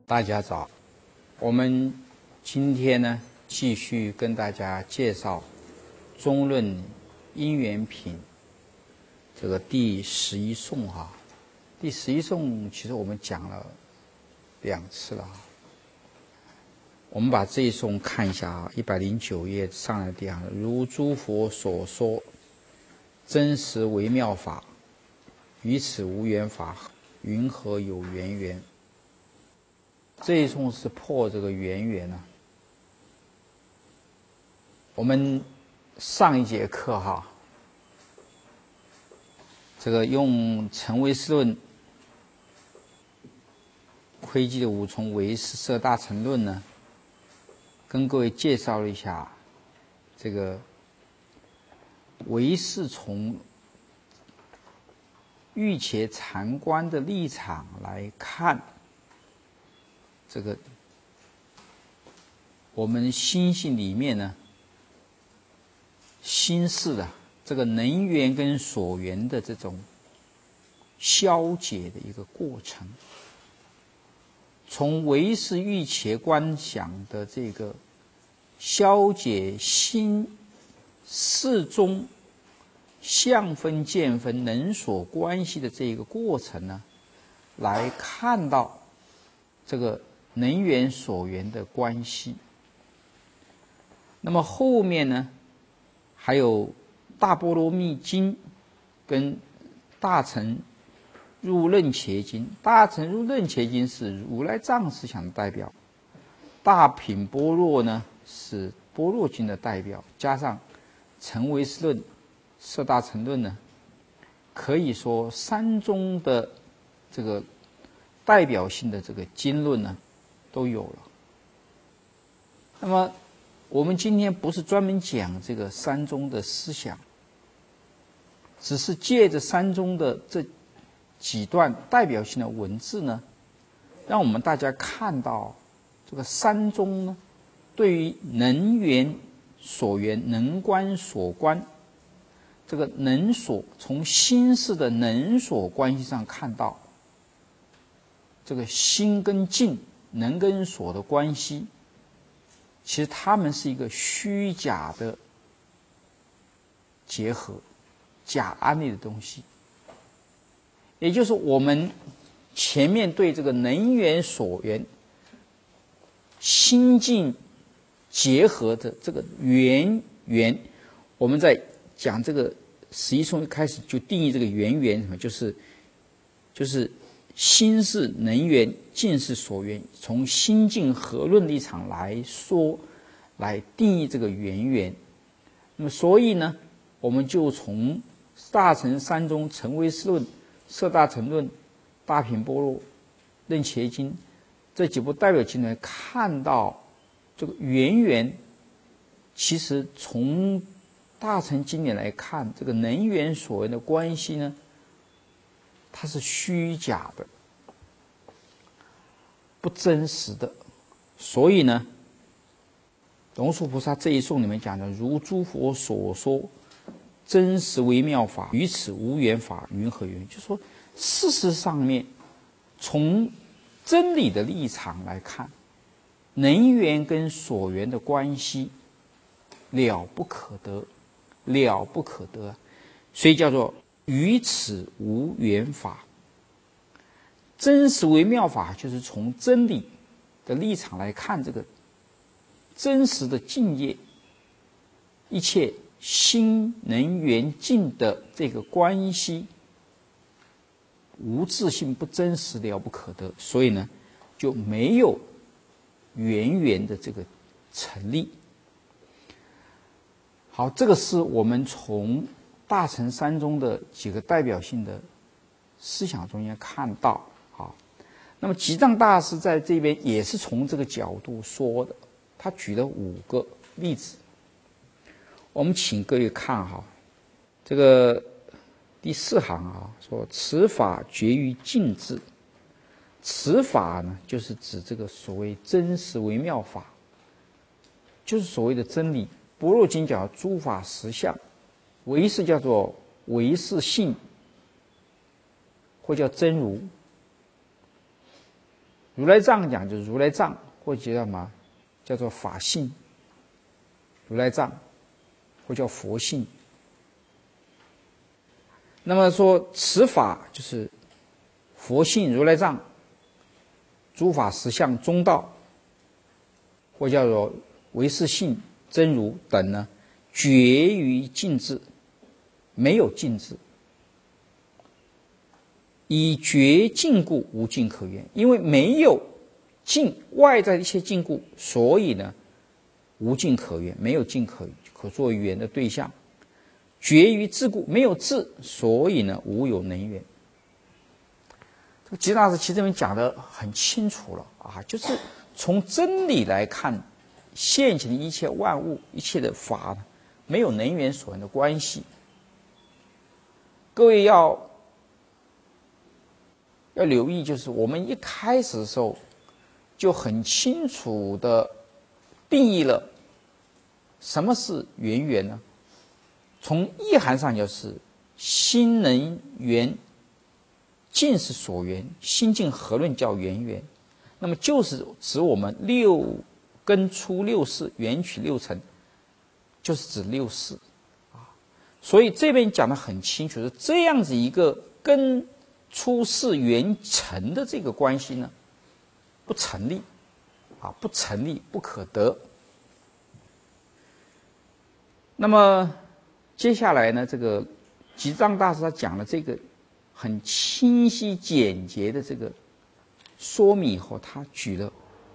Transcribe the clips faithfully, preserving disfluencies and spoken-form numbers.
大家早，我们今天呢继续跟大家介绍《中论因缘品》这个第十一颂哈。第十一颂其实我们讲了两次了哈。我们把这一颂看一下啊，一百零九页上来的地方，如诸佛所说，真实微妙法，于此无缘法，云何有缘缘？这一颂是破这个缘缘啊。我们上一节课哈，这个用成唯识论、窥基的五重唯识摄大乘论呢，跟各位介绍了一下这个唯识从欲切禅观的立场来看。这个我们心性里面呢，心事的这个能缘跟所缘的这种消解的一个过程，从唯识欲切观想的这个消解心事中相分见分能所关系的这个过程呢，来看到这个能缘所缘的关系。那么后面呢，还有大波罗蜜经跟大乘入楞伽经。大乘入楞伽经是如来藏思想的代表，大品般若呢是般若经的代表，加上成唯识论、摄大乘论呢，可以说三宗的这个代表性的这个经论呢都有了。那么我们今天不是专门讲这个三宗的思想，只是借着三宗的这几段代表性的文字呢，让我们大家看到这个三宗呢对于能缘所缘、能观所观，这个能所从心事的能所关系上看到这个心跟境、能跟所的关系，其实它们是一个虚假的结合，假安立的东西。也就是我们前面对这个能缘所缘、心境结合的这个缘缘，我们在讲这个十一颂一开始就定义这个缘缘什么，就是就是心是能缘，境是所缘，从心境合论立场来说，来定义这个缘缘。那么所以呢，我们就从大乘三宗成唯识论、摄大乘论、大品般若、楞伽经这几部代表经来看到这个缘缘，其实从大乘经典来看，这个能缘所缘的关系呢，它是虚假的，不真实的。所以呢，龙树菩萨这一颂里面讲的，如诸佛所说，真实微妙法，于此无缘法，云何缘？就是说事实上面从真理的立场来看，能缘跟所缘的关系了不可得，了不可得，所以叫做于此无缘法。真实微妙法就是从真理的立场来看这个真实的境界，一切心能缘境的这个关系无自性，不真实，了不可得，所以呢就没有缘缘的这个成立。好，这个是我们从大乘三宗的几个代表性的思想中间看到。好，那么吉藏大师在这边也是从这个角度说的，他举了五个例子。我们请各位看哈，这个第四行啊，说此法决于静智。此法呢，就是指这个所谓真实微妙法，就是所谓的真理。般若经讲诸法实相，唯识叫做唯识性，或叫真如。 如来藏讲就是如来藏，或者叫什么，叫做法性。如来藏，或叫佛性。那么说此法就是佛性如来藏，诸法实相中道，或叫做唯识性真如等呢，绝于尽智，没有尽智。以绝禁故，无禁可缘。因为没有禁外在的一些禁锢，所以呢，无禁可缘，没有禁可可作为缘的对象。绝于自故，没有自，所以呢，无有能缘。这个吉大师其实这边讲的很清楚了啊，就是从真理来看，现前的一切万物、一切的法呢，没有能缘所缘的关系。各位要要留意，就是我们一开始的时候就很清楚的定义了什么是缘缘呢？从意涵上就是心能缘，尽是所缘，心尽合论叫缘缘。那么就是指我们六根出六识，缘起六尘，就是指六识啊。所以这边讲得很清楚，是这样子一个根出世缘成的这个关系呢，不成立啊，不成立，不可得。那么接下来呢，这个吉藏大师他讲了这个很清晰简洁的这个说明以后，他举了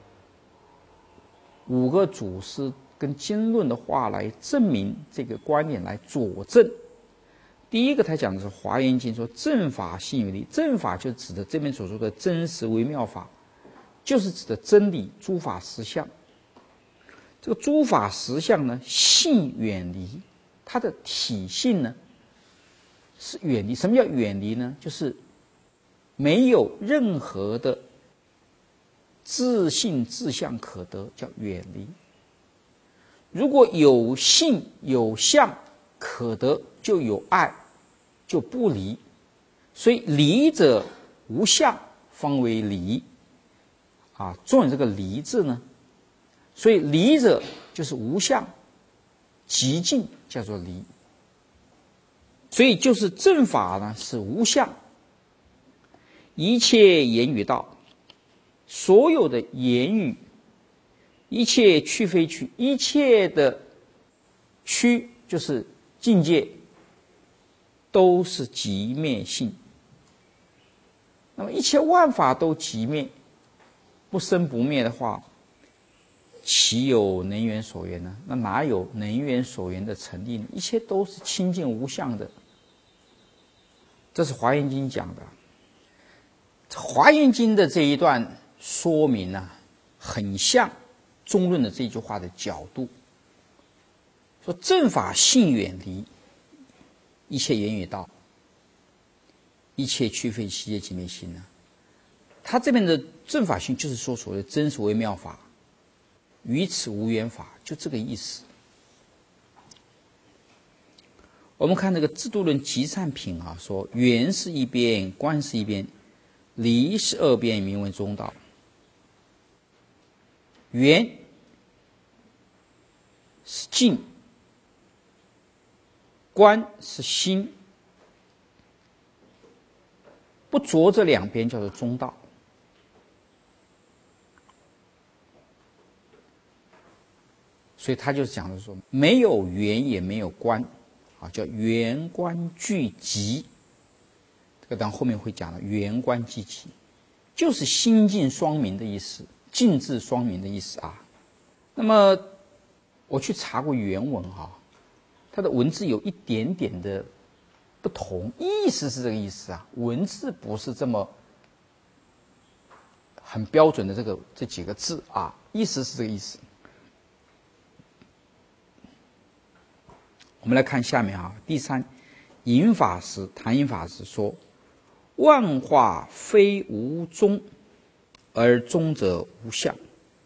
五个祖师跟经论的话来证明这个观点，来佐证。第一个他讲的是《华严经》说正法性有理，正法就指的这边所说的真实微妙法，就是指的真理诸法实相。这个诸法实相呢，性远离，它的体性呢是远离。什么叫远离呢？就是没有任何的自性自相可得，叫远离。如果有性有相可得，就有爱，就不离。所以离者无相，方为离啊。重点这个离字呢，所以离者就是无相，极尽叫做离。所以就是正法呢是无相，一切言语道，所有的言语，一切去非去，一切的去就是境界，都是寂灭性。那么一切万法都寂灭，不生不灭的话，岂有能缘所缘呢？那哪有能缘所缘的成立呢？一切都是清净无相的。这是《华严经》讲的。《华严经》的这一段说明呢、啊，很像中论的这句话的角度，说正法性远离，一切言语道，一切去非其界寂灭心呢。他这边的正法性就是说所谓的真实微妙法，于此无缘法，就这个意思。我们看那个制度论集善品啊，说缘是一边，观是一边，离是二边，名为中道。缘是境，观是心，不着这两边叫做中道。所以他就讲的说，没有缘也没有观啊，叫缘观俱寂。这个当后面会讲的缘观俱寂，就是心境双明的意思，境智双明的意思啊。那么我去查过原文哈、啊，它的文字有一点点的不同，意思是这个意思啊，文字不是这么很标准的这个这几个字啊，意思是这个意思。我们来看下面啊，第三，隐法师谭隐法师说，万化非无中，而中者无相，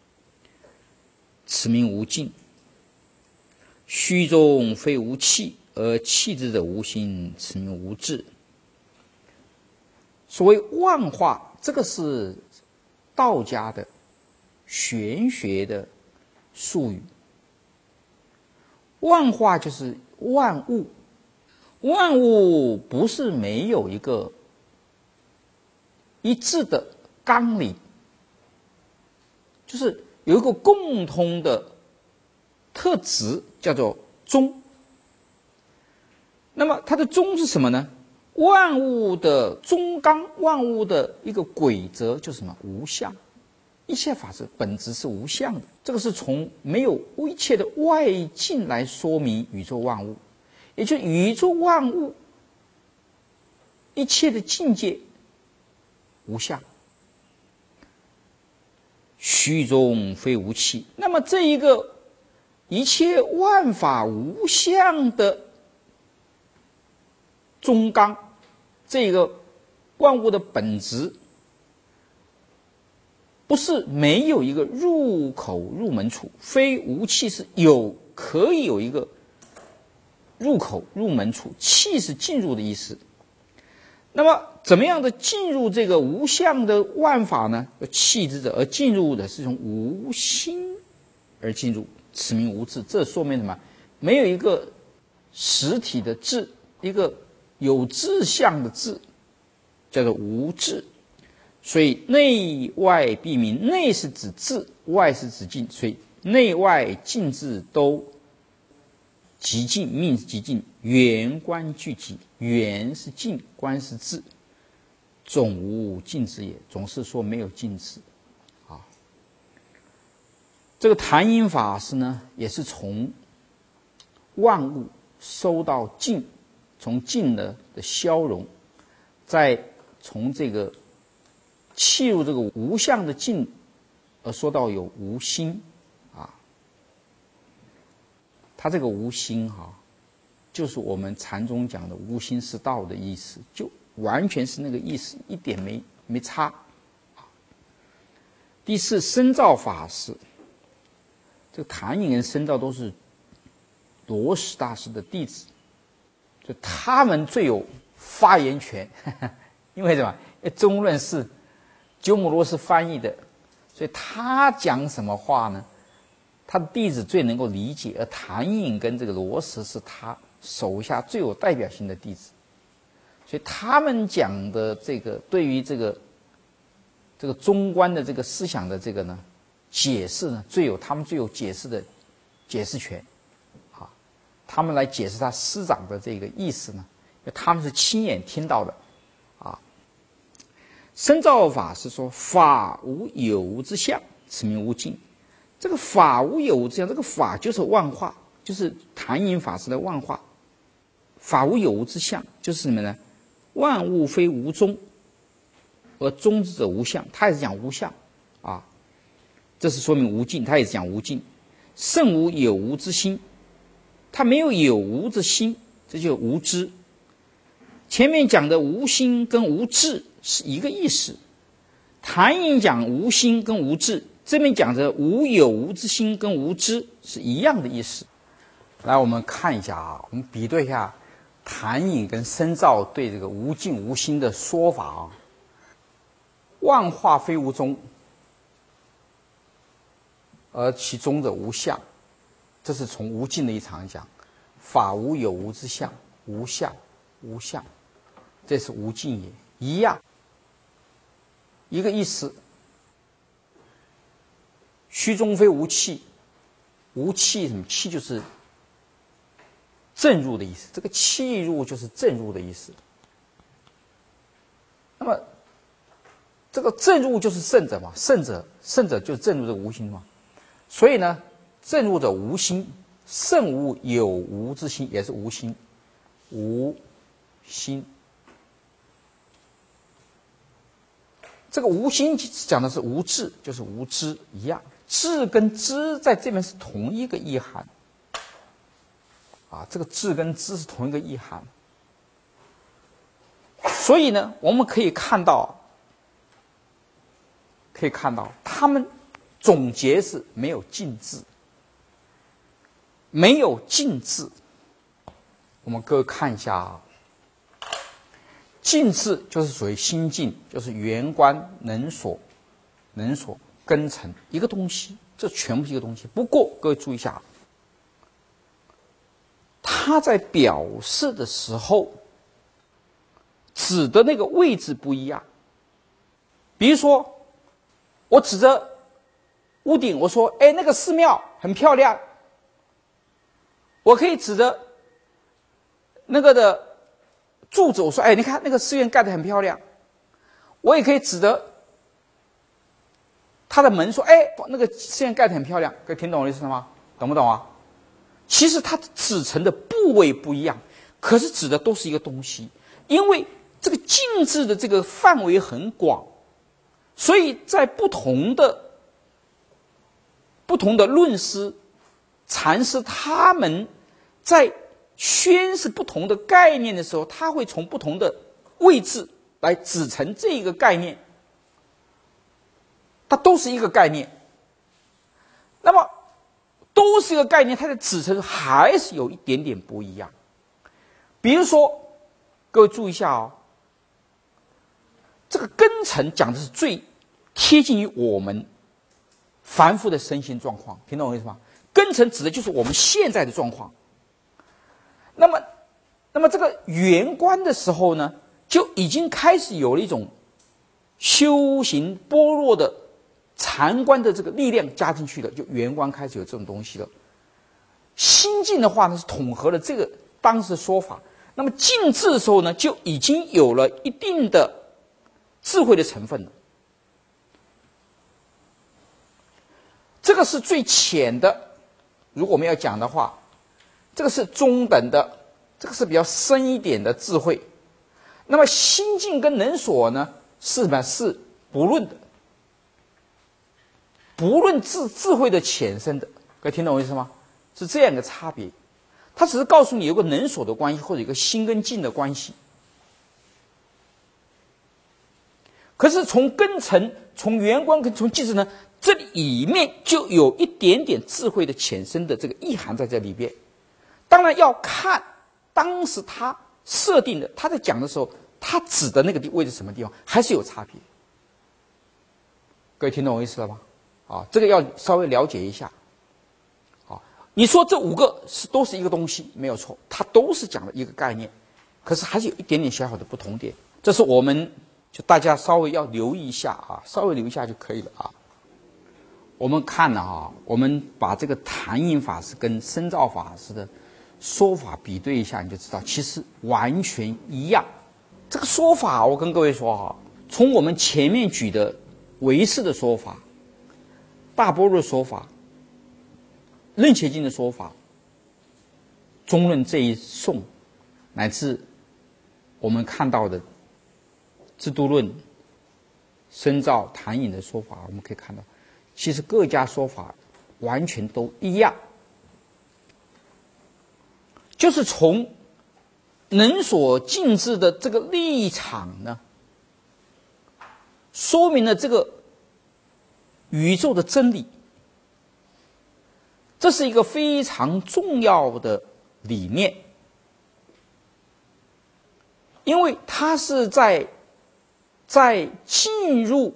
此名无尽。虚中非无气，而气之者无心，此名无智。所谓万化，这个是道家的玄学的术语。万化就是万物，万物不是没有一个一致的纲领，就是有一个共通的特质，叫做中。那么它的中是什么呢？万物的中纲，万物的一个规则就是什么？无相。一切法则本质是无相的，这个是从没有一切的外境来说明宇宙万物，也就是宇宙万物一切的境界无相，虚中非无气。那么这一个一切万法无相的中纲，这个万物的本质不是没有一个入口入门处，非无气是有，可以有一个入口入门处，气是进入的意思。那么怎么样的进入这个无相的万法呢？气之者，而进入的是从无心而进入，此名无智。这说明什么？没有一个实体的智，一个有志向的志，叫做无智。所以内外必明，内是指智，外是指静，所以内外静智都极静，命是极静，圆观俱极，圆是静，观是智，总无静之也。总是说没有静智啊。这个谭隐法师呢，也是从万物收到静，从静的的消融，再从这个契入这个无相的静，而说到有无心啊。他这个无心哈、啊，就是我们禅宗讲的无心是道的意思，就完全是那个意思，一点没没差。第四，深照法师，这个谭隐跟深照都是罗什大师的弟子，就他们最有发言权，呵呵因为什么？因为中论是鸠摩罗什翻译的，所以他讲什么话呢？他的弟子最能够理解，而谭隐跟这个罗什是他手下最有代表性的弟子，所以他们讲的这个对于这个这个中观的这个思想的这个呢解释呢，最有他们最有解释的解释权，啊，他们来解释他师长的这个意思呢，因为他们是亲眼听到的。深照法师说：“法无有无之相，此名无尽。”这个法无有无之相，这个法就是万化，就是谭隐法师的万化。法无有无之相，就是什么呢？万物非无中，而中之者无相。他也是讲无相啊，这是说明无尽。他也是讲无尽。圣无有无之心，他没有有无之心，这就无知。前面讲的无心跟无智是一个意思，谭隐讲无心跟无智，这边讲的无有无之心跟无知是一样的意思。来，我们看一下啊，我们比对一下谭隐跟深照对这个无尽无心的说法啊。万化非无中，而其中者无相，这是从无尽的一场讲。法无有无之相，无相，无相。这是无尽也，一样，一个意思。虚中非无气，无气什么？气就是正入的意思，这个气入就是正入的意思。那么这个正入就是圣者嘛，圣者圣者就是正入这个无心嘛。所以呢，正入者无心，圣无有无之心，也是无心，无心。这个无心讲的是无智，就是无知一样，智跟知在这边是同一个意涵啊，这个智跟知是同一个意涵。所以呢，我们可以看到，可以看到他们总结是没有尽智，没有尽智。我们各位看一下啊。尽智就是属于心境，就是圆观能所能所、根尘一个东西，这全部是一个东西。不过各位注意一下，它在表示的时候指的那个位置不一样。比如说，我指着屋顶，我说：“哎，那个寺庙很漂亮。”我可以指着那个的柱子，我说：“哎，你看那个寺院盖得很漂亮。”我也可以指着他的门说：“哎，那个寺院盖得很漂亮。”各位听懂我的意思吗？懂不懂啊？其实它指成的部位不一样，可是指的都是一个东西。因为这个静置的这个范围很广，所以在不同的不同的论师、禅师，他们在宣示不同的概念的时候，他会从不同的位置来指成这一个概念，它都是一个概念。那么都是一个概念，它的指成还是有一点点不一样。比如说，各位注意一下哦，这个根尘讲的是最贴近于我们凡夫的身心状况，听懂我意思吗？根尘指的就是我们现在的状况。那么，那么这个圆观的时候呢，就已经开始有了一种修行般若的禅观的这个力量加进去了，就圆观开始有这种东西了。心境的话呢，是统合了这个当时的说法。那么静置的时候呢，就已经有了一定的智慧的成分了。这个是最浅的，如果我们要讲的话，这个是中等的，这个是比较深一点的智慧。那么心境跟能所呢，是什么？是不论的，不论智智慧的浅深的。各位听懂我意思吗？是这样的差别。它只是告诉你有个能所的关系，或者一个心跟境的关系。可是从根尘、从圆观跟从寂智呢，这里面就有一点点智慧的浅深的这个意涵在这里边。当然要看当时他设定的，他在讲的时候，他指的那个位置什么地方，还是有差别。各位听懂我意思了吗？啊，这个要稍微了解一下。啊，你说这五个是都是一个东西，没有错，它都是讲的一个概念，可是还是有一点点小小的不同点。这是我们就大家稍微要留意一下啊，稍微留意一下就可以了啊。我们看了啊，我们把这个谭隐法师跟深造法师的说法比对一下，你就知道其实完全一样。这个说法我跟各位说哈，从我们前面举的唯识的说法、大般若说法、楞伽经的说法、中论这一颂，乃至我们看到的制度论、深造、谭隐的说法，我们可以看到其实各家说法完全都一样，就是从能所静置的这个立场呢，说明了这个宇宙的真理。这是一个非常重要的理念，因为它是在在进入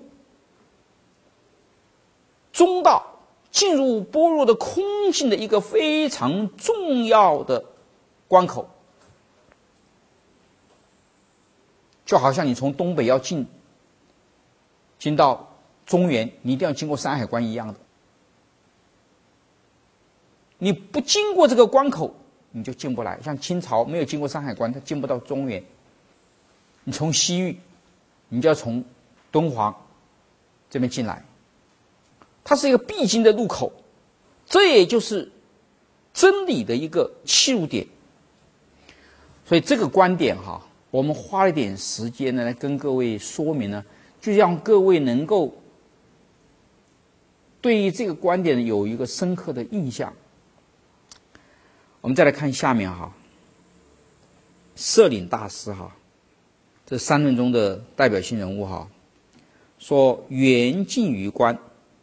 中道、进入般若的空性的一个非常重要的关口。就好像你从东北要进进到中原，你一定要经过山海关一样的。你不经过这个关口，你就进不来。像清朝没有经过山海关，它进不到中原。你从西域，你就要从敦煌这边进来，它是一个必经的路口，这也就是真理的一个切入点。所以这个观点哈，我们花了一点时间呢，来跟各位说明呢，就让各位能够对于这个观点有一个深刻的印象。我们再来看下面哈，摄领大师哈，这三论中的代表性人物哈，说缘尽于观，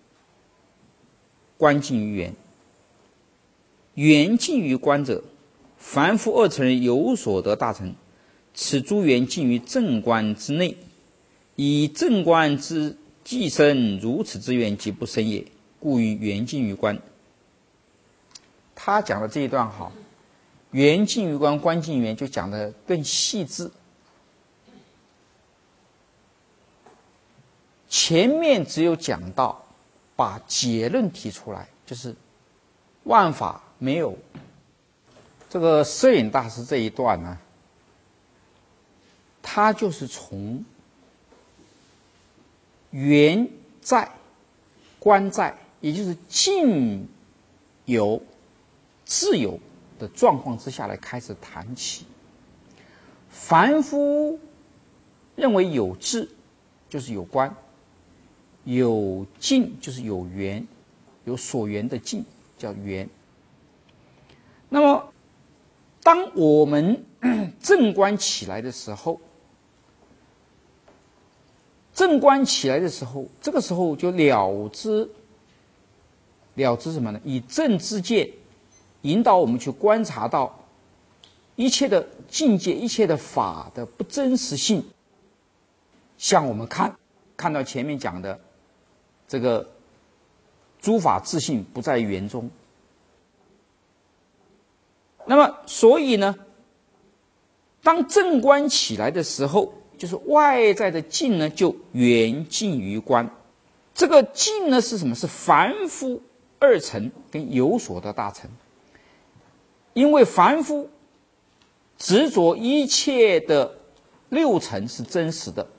观尽于缘。缘尽于观者，凡夫二乘人有所得大成，此诸缘尽于正观之内，以正观之既生如此之缘，即不生也，故于缘尽于观。他讲的这一段好，缘尽于观，观尽于缘，就讲的更细致。前面只有讲到把结论提出来，就是万法没有。这个摄影大师这一段呢，他就是从缘在观在，也就是尽有自有的状况之下来开始谈起。凡夫认为有智就是有观，有尽就是有缘，有所缘的尽叫缘。那么当我们正观起来的时候，正观起来的时候，这个时候就了知了知什么呢？以正知见引导我们去观察到一切的境界，一切的法的不真实性。像我们看看到前面讲的这个诸法自性不在缘中。那么所以呢，当正观起来的时候，就是外在的境呢就缘尽于观。这个境呢是什么？是凡夫二乘跟有所的大乘。因为凡夫执着一切的六尘是真实的，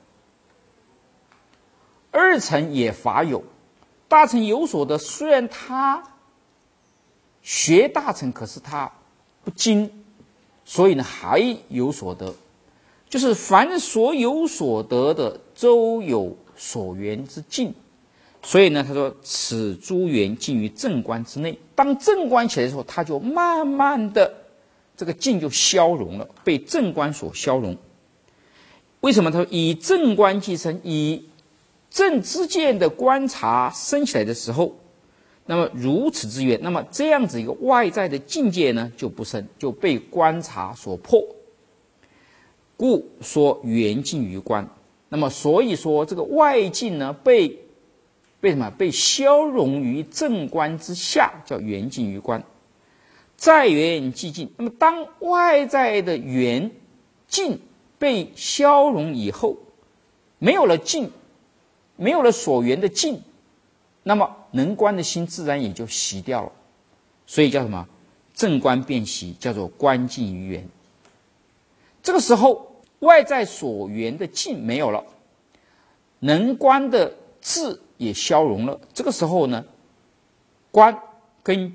二乘也法有，大乘有所得，虽然他学大乘，可是他不精，所以呢还有所得。就是凡所有所得的，周有所缘之尽。所以呢，他说此诸缘尽于正观之内。当正观起来的时候，他就慢慢的这个境就消融了，被正观所消融。为什么？他说以正观即生，以正知见的观察生起来的时候，那么如此之缘，那么这样子一个外在的境界呢就不生，就被观察所破。故说缘尽于观。那么所以说这个外境呢被被什么？被消融于正观之下，叫缘尽于观。在缘即尽。那么当外在的缘尽被消融以后，没有了尽，没有了所缘的尽，那么能观的心自然也就熄掉了。所以叫什么？正观便熄，叫做观尽于缘。这个时候外在所缘的尽没有了，能观的智也消融了。这个时候呢，观跟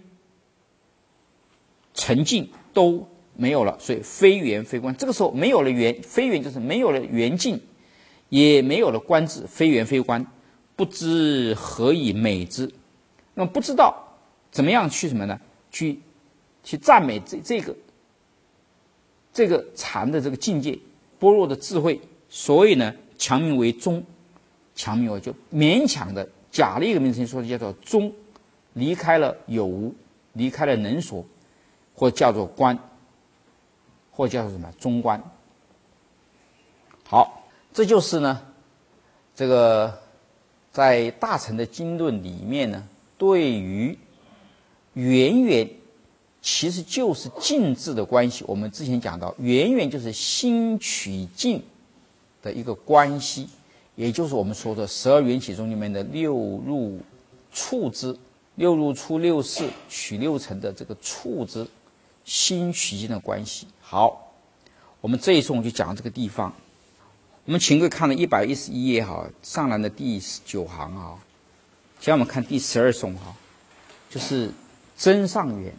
沉静都没有了，所以非缘非观。这个时候没有了缘，非缘就是没有了缘境，也没有了观智，非缘非观，不知何以美之。那么不知道怎么样去什么呢？去去赞美这这个这个禅的这个境界，般若的智慧。所以呢，强名为宗，强名为就勉强的假了一个名称，说的叫做宗，离开了有无，离开了能所，或叫做观，或叫做什么中观。好，这就是呢，这个在大乘的经论里面呢，对于缘缘其实就是境智的关系。我们之前讲到，缘缘就是心取境的一个关系，也就是我们说的十二缘起中里面的六入处之，六入处六事取六尘的这个处之心取境的关系。好，我们这一颂就讲这个地方。我们请各位看了一百一十一页哈，上栏的第九行啊，现在我们看第十二颂哈，就是真上缘。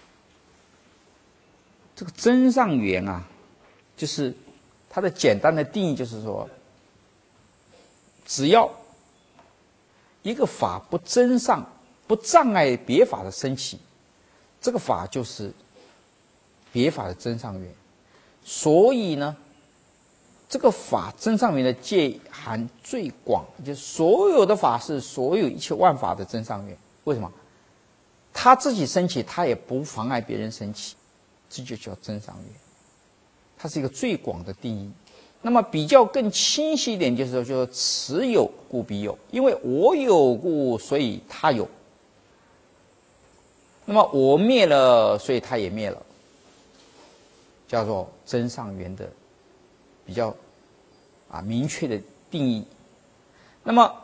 这个真上缘啊，就是它的简单的定义就是说，只要一个法不真上，不障碍别法的升起，这个法就是别法的真上缘。所以呢，这个法真上缘的界含最广，就是所有的法是所有一切万法的真上缘。为什么？他自己升起，他也不妨碍别人升起，这就叫真上缘。它是一个最广的定义。 那么比较更清晰一点，就是说，就是此有故彼有，因为我有故，所以他有。那么我灭了，所以他也灭了，叫做真上缘的比较啊明确的定义。那么，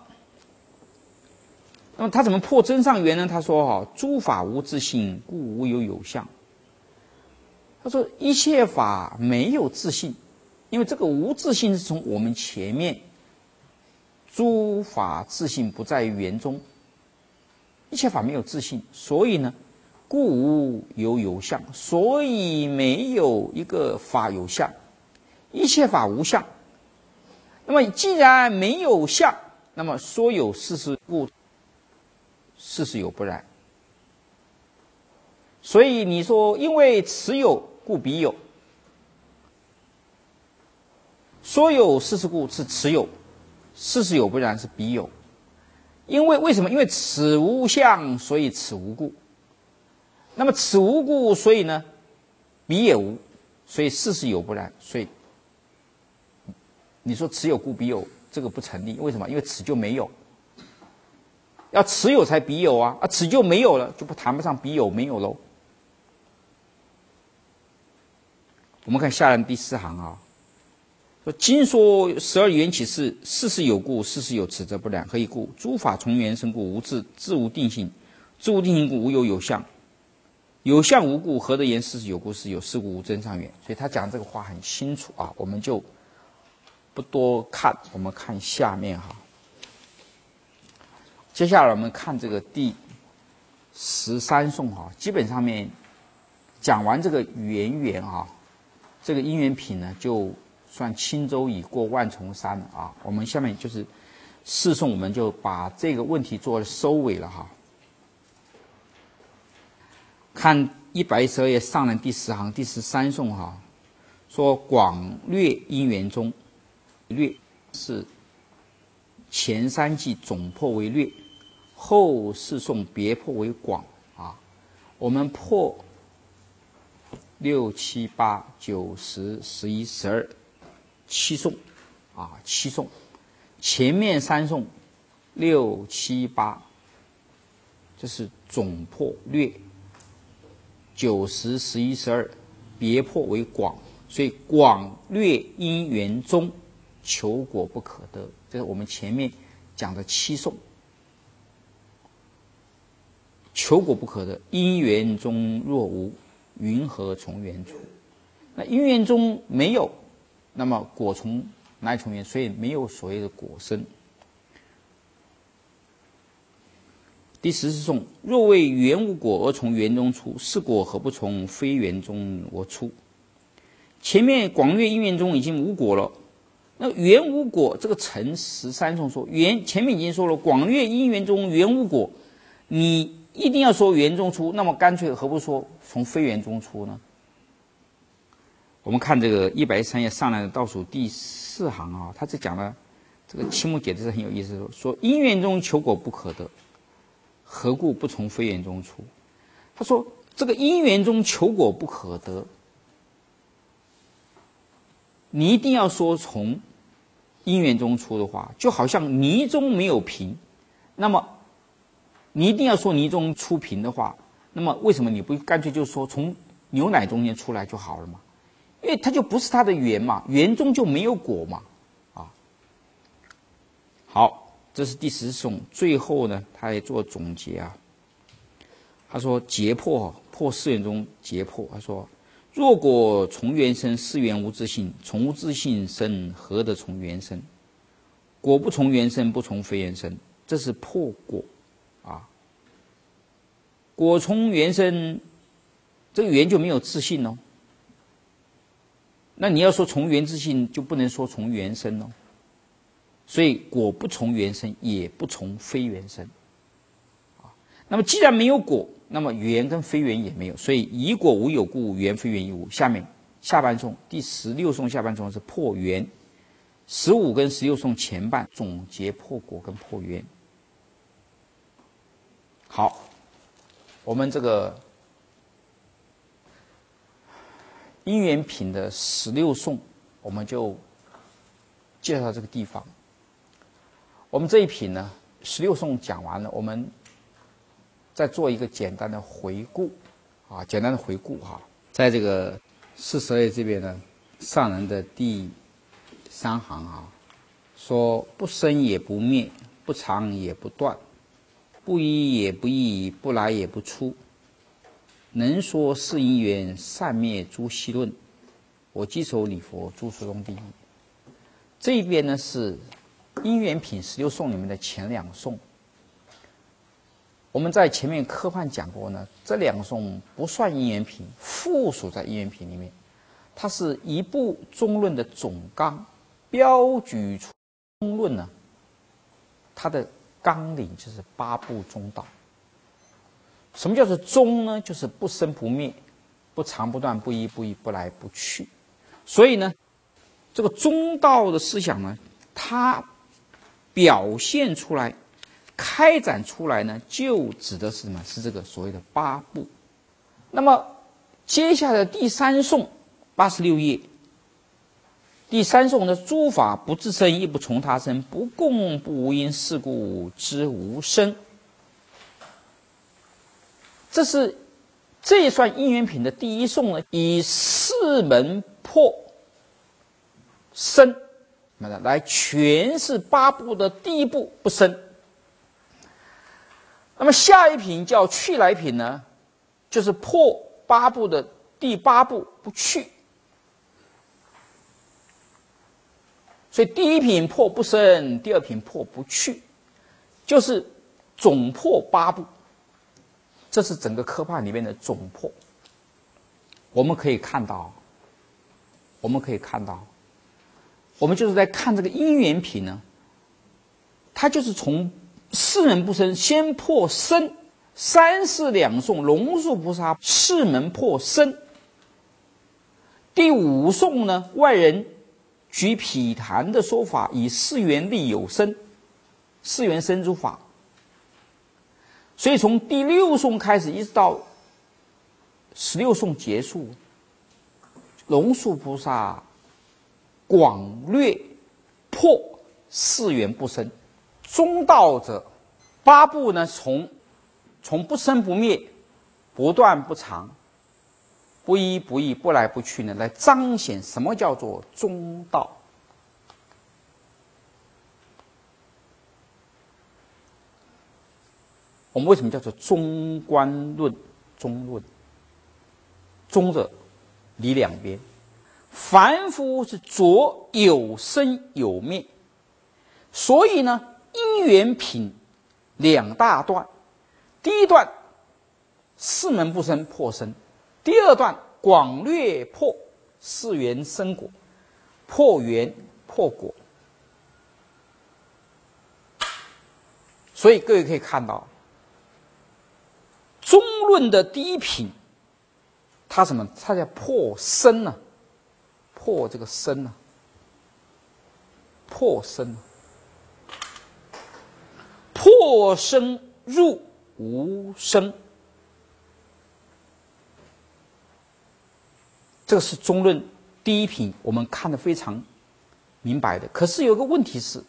那么他怎么破真上缘呢？他说：“哈，诸法无自性，故无有有相。”他说一切法没有自性，因为这个无自性是从我们前面诸法自性不在于缘中，一切法没有自性，所以呢。故无有有相，所以没有一个法有相，一切法无相。那么既然没有相，那么说有事实故，事实有不然。所以你说，因为此有故彼有，说有事实故是此有，事实有不然是彼有。因为为什么？因为此无相，所以此无故。那么此无故，所以呢，彼也无，所以事实有不然。所以你说此有故彼有，这个不成立。为什么？因为此就没有，要此有才彼有啊，啊此就没有了，就不谈不上彼有没有喽。我们看下人第四行啊，说今说十二缘起事，事事有故，事事有此则不然。何以故？诸法从缘生故，无自，自无定性，自无定性故，无有有相。有相无故，何得言事事有故？事有是故无真上缘。所以他讲这个话很清楚啊，我们就不多看，我们看下面哈。接下来我们看这个第十三颂哈，基本上面讲完这个缘缘啊，这个因缘品呢，就算轻舟已过万重山了啊。我们下面就是四颂，我们就把这个问题做收尾了哈。看一百一十二页上人第十行第十三颂哈，说广略因缘中，略是前三季总破为略，后四颂别破为广啊。我们破六七八九十十一十二七颂啊，七颂，前面三颂六七八，这是总破略。九十十一十二别破为广，所以广略因缘中，求果不可得，这是我们前面讲的七颂。求果不可得，因缘中若无，云何从缘出？那因缘中没有，那么果从哪里从缘？所以没有所谓的果生。第十四颂：若为缘无果而从缘中出，是果何不从非缘中而出？前面广略因缘中已经无果了，那缘无果这个成十三颂说缘，前面已经说了广略因缘中缘无果，你一定要说缘中出，那么干脆何不说从非缘中出呢？我们看这个一百一十三页上来的倒数第四行啊，他这讲了这个七目解的是很有意思，说因缘中求果不可得，何故不从非缘中出？他说这个因缘中求果不可得，你一定要说从因缘中出的话，就好像泥中没有瓶，那么你一定要说泥中出瓶的话，那么为什么你不干脆就说从牛奶中间出来就好了嘛？因为它就不是它的缘嘛，缘中就没有果嘛，啊。好，这是第十颂，最后呢，他也做总结啊。他说结破破四缘中结破，他说若果从缘生，是缘无自性，从无自性生，何得从缘生？果不从缘生，不从非缘生，这是破果啊。果从缘生，这个缘就没有自性哦。那你要说从缘自性，就不能说从缘生哦。所以果不从缘生，也不从非缘生。啊，那么既然没有果，那么缘跟非缘也没有，所以以果无有故，缘非缘亦无。下面下半颂第十六颂下半颂是破缘，十五跟十六颂前半总结破果跟破缘。好，我们这个因缘品的十六颂，我们就介绍这个地方。我们这一品呢，十六颂讲完了，我们再做一个简单的回顾啊，简单的回顾哈、啊，在这个四十页这边呢，上人的第三行啊，说不生也不灭，不长也不断，不一也不异，不来也不出，能说是因缘，善灭诸习论，我稽首礼佛诸书中第一。这一边呢是因缘品十六颂里面的前两颂。我们在前面科判讲过呢，这两颂不算因缘品，附属在因缘品里面。它是一部中论的总纲，标举出中论呢，它的纲领就是八部中道。什么叫做中呢？就是不生不灭，不长不断，不一不异，不来不去。所以呢，这个中道的思想呢，它表现出来、开展出来呢，就指的是什么？是这个所谓的八部。那么接下来第三颂八十六页，第三颂的诸法不自生，亦不从他生，不共不无因，是故知无生。这是这一算因缘品的第一颂呢，以四门破生来诠释八部的第一部不生。那么下一品叫去来品呢，就是破八部的第八部不去。所以第一品破不生，第二品破不去，就是总破八部。这是整个科判里面的总破。我们可以看到，我们可以看到，我们就是在看这个因缘品呢，它就是从四门不生先破生，三世两颂龙树菩萨四门破生。第五颂呢，外人举毗昙的说法，以四缘立有生，四缘生诸法。所以从第六颂开始，一直到十六颂结束，龙树菩萨广略破四缘不生。中道者，八部呢，从从不生不灭、不断不长、不一不异、不来不去呢，来彰显什么叫做中道。我们为什么叫做中观论？中论，中者离两边，凡夫是着有生有灭，所以呢，因缘品两大段。第一段四门不生破生，第二段广略破四缘生果，破缘破果。所以各位可以看到，中论的第一品，它什么？它叫破生呢、啊？破这个生呢、啊？破生、啊，破生入无生。这个是中论第一品，我们看得非常明白的。可是有个问题是，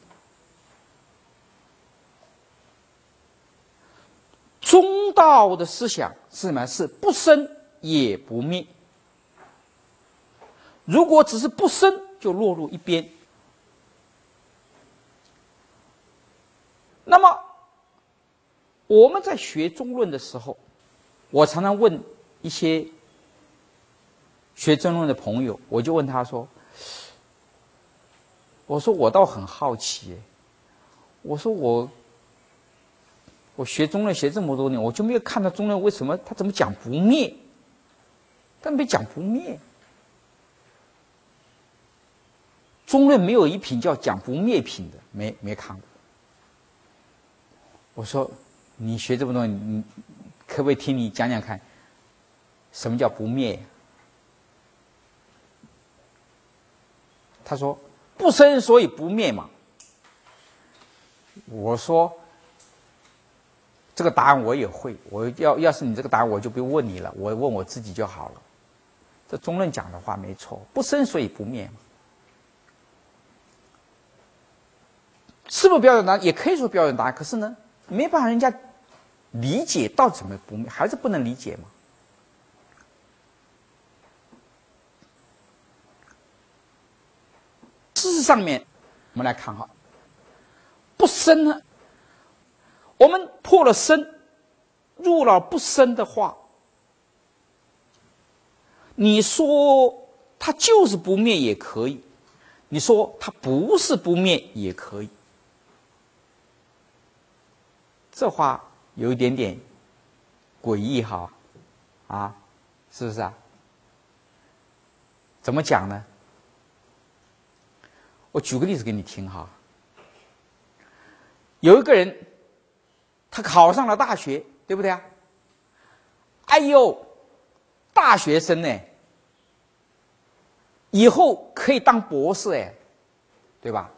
中道的思想是什么？是不生也不灭。如果只是不生，就落入一边。那么我们在学中论的时候，我常常问一些学中论的朋友，我就问他说：“我说我倒很好奇，我说我。”我学中论学这么多年，我就没有看到中论为什么他怎么讲不灭，但没讲不灭。中论没有一品叫讲不灭品的，没没看过。我说你学这么多年，你可不可以听你讲讲看，什么叫不灭？他说不生所以不灭嘛。我说。这个答案我也会，我要要是你这个答案，我就不用问你了，我问我自己就好了。这中论讲的话没错，不生所以不灭嘛。 是不是标准答案？也可以说标准答案，可是呢，没办法人家理解到底怎么不灭，还是不能理解嘛。事实上面，我们来看哈，不生呢，我们破了生，入了不生的话，你说它就是不灭也可以，你说它不是不灭也可以，这话有一点点诡异哈，啊，是不是啊？怎么讲呢？我举个例子给你听哈。有一个人，他考上了大学，对不对啊？哎呦，大学生呢，以后可以当博士哎，对吧？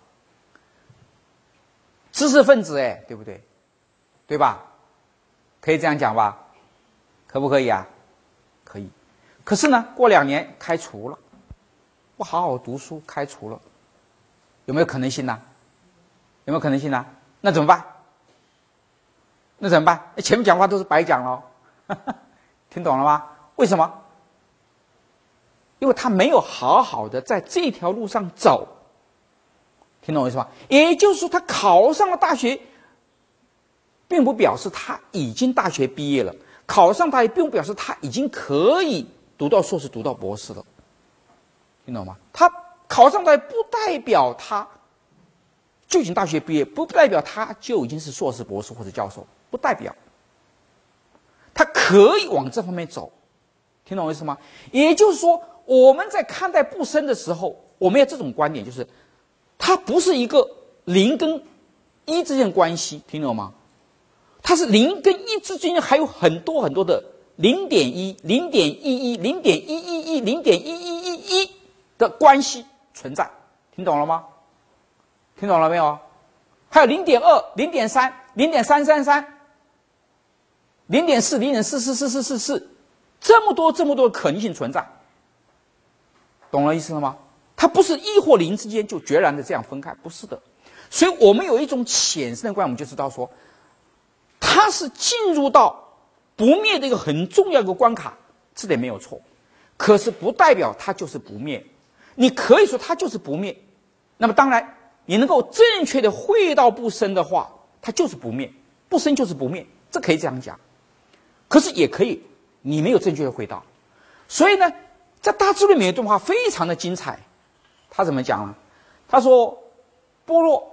知识分子哎，对不对？对吧？可以这样讲吧？可不可以啊？可以。可是呢，过两年开除了，不好好读书，开除了。有没有可能性呢？有没有可能性呢？那怎么办？那怎么办？前面讲话都是白讲了，听懂了吗？为什么？因为他没有好好的在这条路上走，听懂我意思吗？也就是说，他考上了大学，并不表示他已经大学毕业了；考上大学，并不表示他已经可以读到硕士、读到博士了，听懂吗？他考上大学不代表他就已经大学毕业，不代表他就已经是硕士、博士或者教授，不代表。他可以往这方面走，听懂我意思吗？也就是说，我们在看待不生的时候，我们要这种观点，就是它不是一个零跟一之间的关系，听懂吗？它是零跟一之间还有很多很多的零点一、零点一一、零点一一一、零点一一一一的关系存在，听懂了吗？听懂了没有？还有零点二、零点三、零点三三三、零点四、零点四四四四四四，这么多这么多的可能性存在，懂了意思了吗？它不是一或零之间就决然的这样分开，不是的。所以我们有一种浅深的观，我们就知道说，它是进入到不灭的一个很重要的一个关卡，这点没有错。可是不代表它就是不灭。你可以说它就是不灭，那么当然你能够正确的会到不生的话，它就是不灭，不生就是不灭，这可以这样讲。可是也可以你没有正确的会到。所以呢，在大智论里面有一段话非常的精彩，他怎么讲呢？他说般若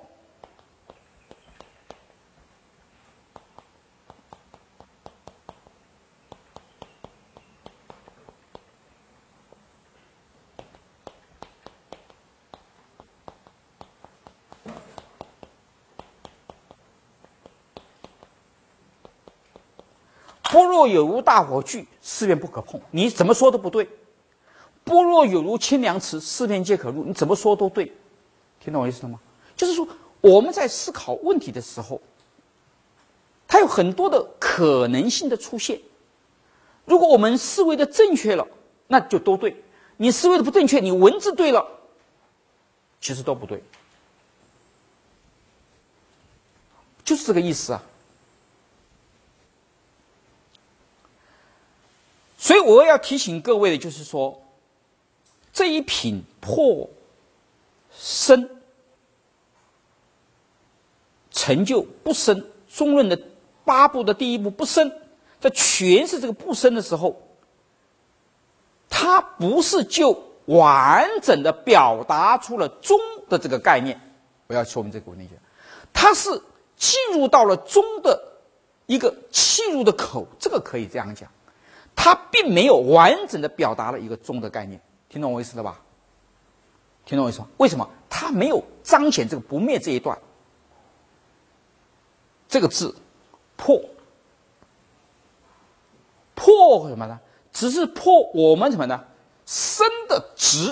般若有如大火炬，四面不可碰。你怎么说都不对。般若有如清凉池，四面皆可入。你怎么说都对。听懂我意思了吗？就是说我们在思考问题的时候，它有很多的可能性的出现。如果我们思维的正确了，那就都对；你思维的不正确，你文字对了，其实都不对。就是这个意思啊。所以我要提醒各位的就是说，这一品破生成就不生，中论的八部的第一部不生，在诠释这个不生的时候，它不是就完整的表达出了中的这个概念，我要说明这个问题，它是进入到了中的一个契入的口，这个可以这样讲。它并没有完整的表达了一个中的概念，听懂我意思了吧？听懂我意思吗？为什么？它没有彰显这个不灭这一段。这个字破，破什么呢？只是破我们什么呢？生的执，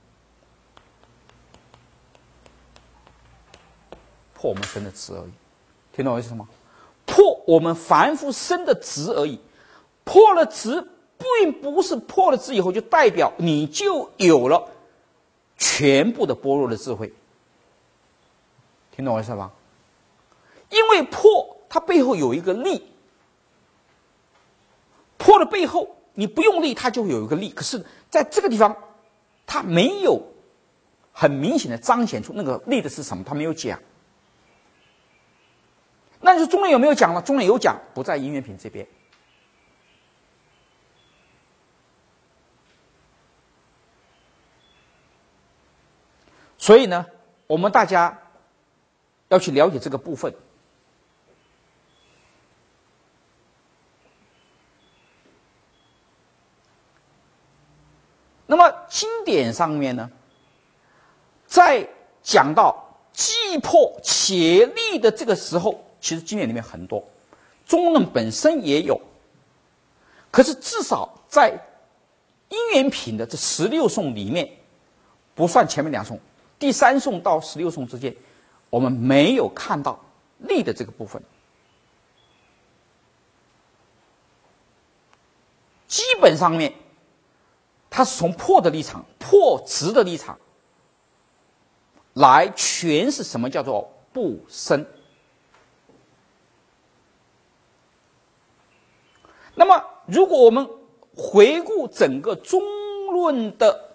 破我们生的执而已，听懂我意思吗？破我们凡夫生的执而已。破了执，并不是破了执以后就代表你就有了全部的般若的智慧，听懂我意思吧？ 为破它背后有一个力，破的背后你不用力它就会有一个力，可是在这个地方它没有很明显的彰显出那个力的是什么，它没有讲。那就是中论有没有讲呢？中论有讲，不在因缘品这边。所以呢，我们大家要去了解这个部分。那么经典上面呢，在讲到既破且立的这个时候，其实经典里面很多，中论本身也有，可是至少在因缘品的这十六颂里面，不算前面两颂，第三颂到十六颂之间，我们没有看到立的这个部分。基本上面，它是从破的立场、破执的立场来诠释什么叫做不生。那么，如果我们回顾整个中论的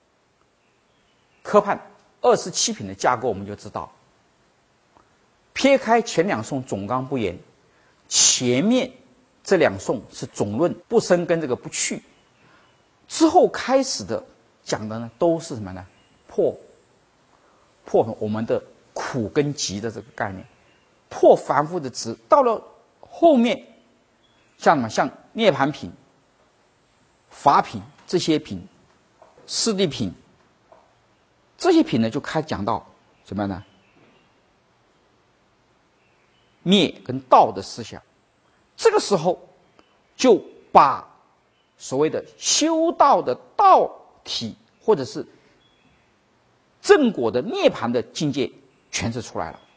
科判二十七品的架构，我们就知道，撇开前两颂总纲不言，前面这两颂是总论不生跟这个不去，之后开始的讲的呢，都是什么呢？破破我们的苦跟集的这个概念，破凡夫的执，到了后面。像什么？像涅盘品、法品这些品、四谛品这些品呢，就开始讲到什么呢？灭跟道的思想。这个时候就把所谓的修道的道体，或者是正果的涅盘的境界诠释出来了。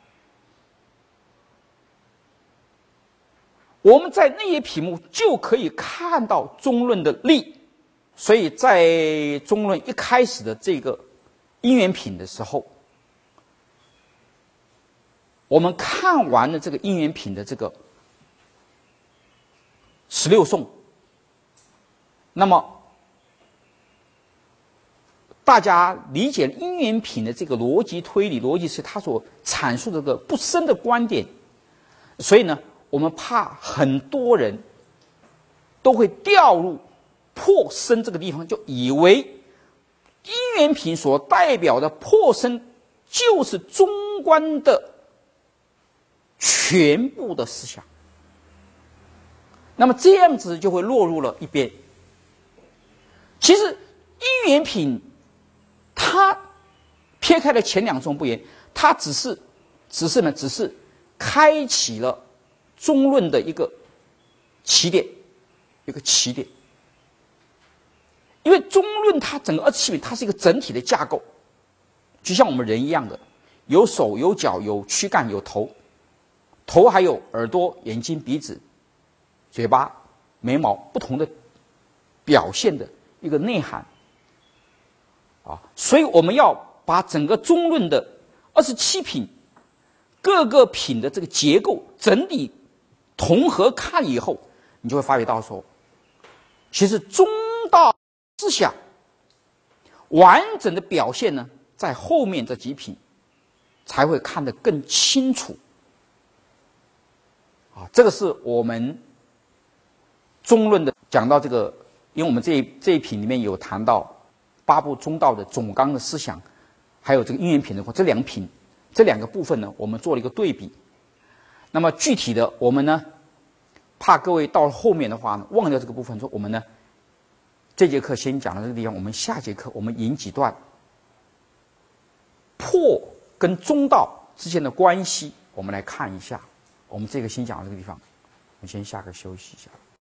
我们在那些品目就可以看到中论的力，所以在中论一开始的这个因缘品的时候，我们看完了这个因缘品的这个十六颂，那么大家理解了因缘品的这个逻辑推理，逻辑是他所阐述的这个不生的观点，所以呢，我们怕很多人都会掉入破生这个地方，就以为因缘品所代表的破生就是中观的全部的思想，那么这样子就会落入了一边。其实因缘品它撇开了前两颂不言，它只是只是呢只是开启了中论的一个起点，一个起点。因为中论它整个二十七品，它是一个整体的架构，就像我们人一样的，有手有脚有躯干有头，头还有耳朵眼睛鼻子嘴巴眉毛不同的表现的一个内涵啊，所以我们要把整个中论的二十七品各个品的这个结构整体统合看以后，你就会发觉到说，其实中道思想完整的表现呢，在后面这几品才会看得更清楚啊。这个是我们中论的讲到这个，因为我们这一这一品里面有谈到八部中道的总纲的思想，还有这个因缘品的话，这两品这两个部分呢，我们做了一个对比。那么具体的，我们呢，怕各位到后面的话呢，忘掉这个部分，说我们呢，这节课先讲到这个地方，我们下节课我们引几段破跟中道之间的关系，我们来看一下。我们这个先讲到这个地方，我们先下课休息一下。